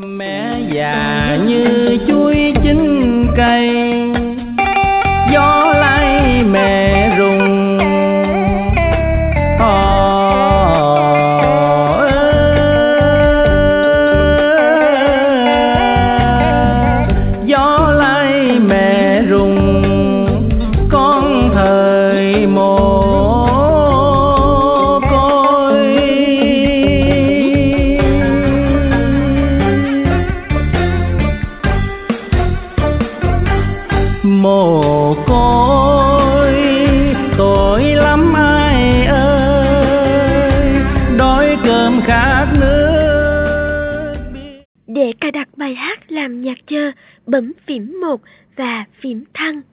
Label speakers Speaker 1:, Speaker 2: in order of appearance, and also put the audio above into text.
Speaker 1: Mẹ già như chuối chín cây, gió lay mẹ rụng. Gió lay mẹ rụng, con thời mồ côi. Mồ côi tội lắm ai ơi, đói cơm khát nước.
Speaker 2: Để cài đặt bài hát làm nhạc chờ, bấm phím 1 và phím thăng.